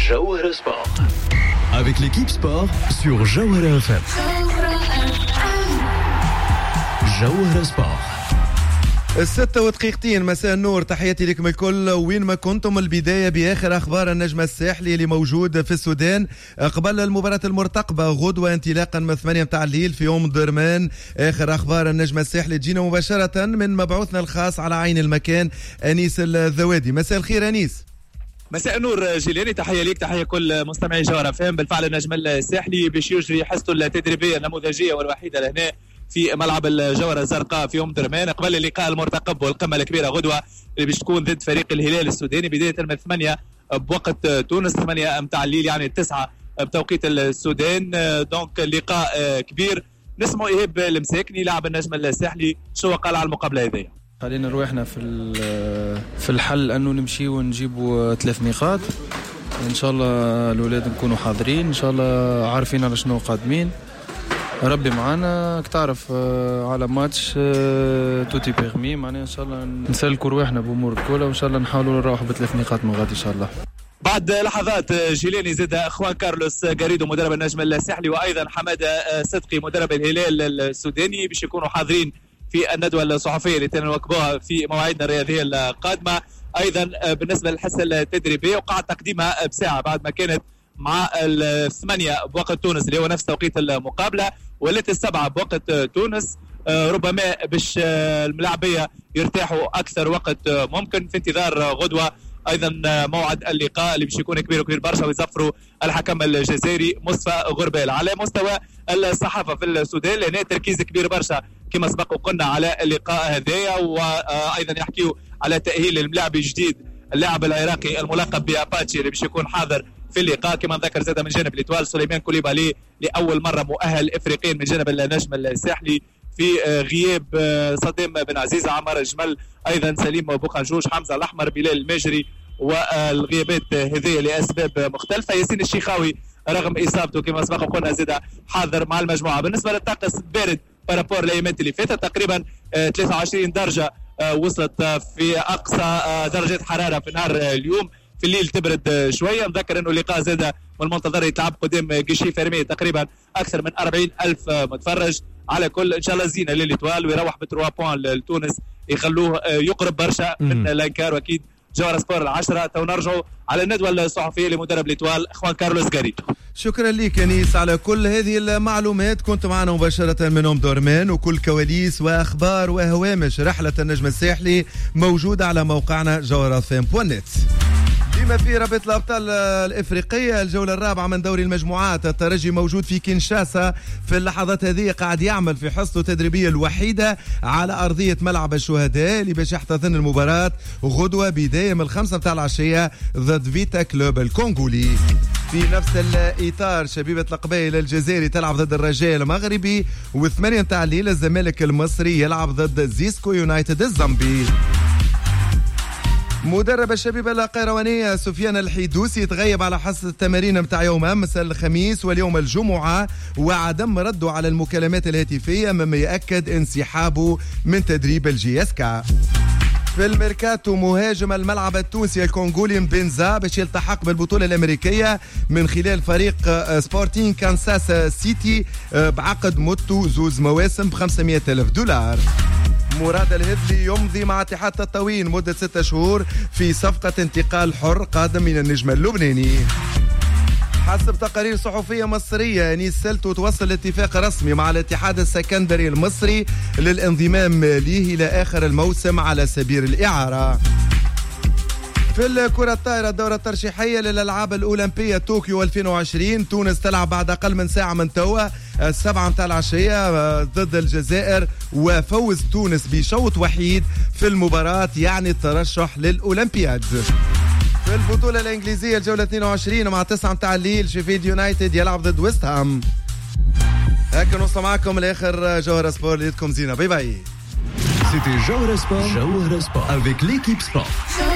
Jawhara Sport. Avec l'équipe sport sur Jawhara FM. Jawhara Sport. 6 مساء النور، تحياتي لكم الكل وين ما كنتم. البداية بآخر أخبار النجم الساحلي اللي موجود في السودان قبل المباراة المرتقبة غدوة انطلاقا من 8 متاع الليل في يوم درمان. آخر أخبار النجم الساحلي تجينا مباشرة من مبعوثنا الخاص على عين المكان أنيس الذوادي. مساء الخير أنيس. مساء النور جيلاني، تحية ليك، تحية كل مستمعي جوهرة فهم. بالفعل النجم الساحلي باش يجري حصته التدريبية النموذجية والوحيدة لهنا في ملعب الجوهرة الزرقاء في يوم درمان قبل اللقاء المرتقب والقمة الكبيرة غدوة اللي باش تكون ضد فريق الهلال السوداني بداية من 8 بوقت تونس، 8 متاع الليل يعني 9 بتوقيت السودان. دونك اللقاء كبير. نسمع إيهاب المساكني لاعب النجم الساحلي شو قال على المقابلة هذه. خلينا روحنا في الحل انه نمشي ونجيبوا 3 نقاط ان شاء الله. الاولاد نكونوا حاضرين ان شاء الله، عارفين على شنو قادمين. ربي معنا تعرف على ماتش توتي بيرمي معناها ان شاء الله نسلكوا روحنا بامور الكوره وان شاء الله نحاولوا نروحوا ب3 نقاط من غادي ان شاء الله. بعد لحظات جيلاني زاد خوان كارلوس غاريدو مدرب النجم الساحلي وايضا حماده صدقي مدرب الهلال السوداني باش يكونوا حاضرين في الندوه الصحفيه اللي تنوكبوها في مواعيدنا الرياضيه القادمه. ايضا بالنسبه للحصه التدريبيه وقع تقديمها بساعه بعد ما كانت مع 8 بوقت تونس اللي هو نفس توقيت المقابله، ولات 7 بوقت تونس. ربما باش الملاعبيه يرتاحوا اكثر وقت ممكن في انتظار غدوه. ايضا موعد اللقاء اللي باش يكون كبير برشا ويظفروا الحكم الجزائري مصطفى غربال. على مستوى الصحافه في السودان لهنا تركيز كبير برشا كما سبق وقلنا على اللقاء هذايا، وايضا يحكيوا على تاهيل الملاعب الجديد اللاعب العراقي الملقب باباتشي اللي باش يكون حاضر في اللقاء. كما ذكر زاد من جانب الإتوال سليمان كوليبالي لاول مره مؤهل افريقيا من جانب النجم الساحلي في غياب صدام بن عزيز، عمر جمل، ايضا سليم بوخنجوش، حمزه الاحمر، بلال الماجري، والغيابات هذه لاسباب مختلفه. ياسين الشيخاوي رغم اصابته كما سبق وقلنا زاد حاضر مع المجموعه. بالنسبه للطقس بارد بارابور الايامات اللي فاتت، تقريبا 23 درجه وصلت في اقصى درجات حراره في نهار اليوم. في الليل تبرد شويه. نذكر انه اللقاء زاد من المنتظر يتلعب قدام جيشي فيرمي تقريبا اكثر من 40,000 متفرج. على كل ان شاء الله زينه للإتوال ويروح ب3 بوان لتونس يخلوه يقرب برشا من لانكار. واكيد جوهرة سبور 10 تو نرجعوا على الندوه الصحفيه لمدرب الإتوال خوان كارلوس غاريدو. شكرا لك انيس على كل هذه المعلومات. كنت معنا مباشره من ام دورمان، وكل كواليس واخبار وهوامش رحله النجم الساحلي موجوده على موقعنا جوهرة.net. بما في رابطة الأبطال الإفريقية الجولة الرابعة من دوري المجموعات، الترجي موجود في كينشاسا في اللحظات هذه، قاعد يعمل في حصته التدريبية الوحيدة على أرضية ملعب الشهداء اللي باش يحتضن المباراة غدوة بداية من 5 متاع العشية ضد فيتا كلوب الكونغولي. في نفس الإطار شبيبة القبائل الجزائري تلعب ضد الرجاء المغربي، و8 متاع الليل الزمالك المصري يلعب ضد زيسكو يونايتد الزامبي. مدرب الشبيبة القيروانية سفيان الحيدوسي تغيب على حصة التمارين متاع يوم أمس الخميس واليوم الجمعة، وعدم رده على المكالمات الهاتفية مما يأكد انسحابه من تدريب الجياسكا. في الميركاتو مهاجم الملعب التونسي الكونغولي مبنزا باش يلتحق بالبطولة الأمريكية من خلال فريق سبورتين كانساس سيتي بعقد مدته 2 مواسم ب$500,000. مراد الهذلي يمضي مع اتحاد تطاوين مدة 6 شهور في صفقة انتقال حر قادم من النجم اللبناني. حسب تقارير صحفية مصرية، أنيس سلتو توصل لاتفاق رسمي مع الاتحاد السكندري المصري للانضمام له إلى آخر الموسم على سبيل الإعارة. في الكرة الطائرة الدورة الترشيحية للألعاب الأولمبية طوكيو 2020، تونس تلعب بعد أقل من ساعة من توا 7 متاع العشية ضد الجزائر، وفوز تونس بشوط وحيد في المباراة يعني الترشح للأولمبياد. في البطولة الإنجليزية الجولة 22 مع 9 متاع الليل شيفيلد يونايتد يلعب ضد ويست هام. هكا نوصل معكم لآخر جوهرة سبور. ليتكم زينة، باي باي. C'était Jawhara Sport avec l'équipe sport.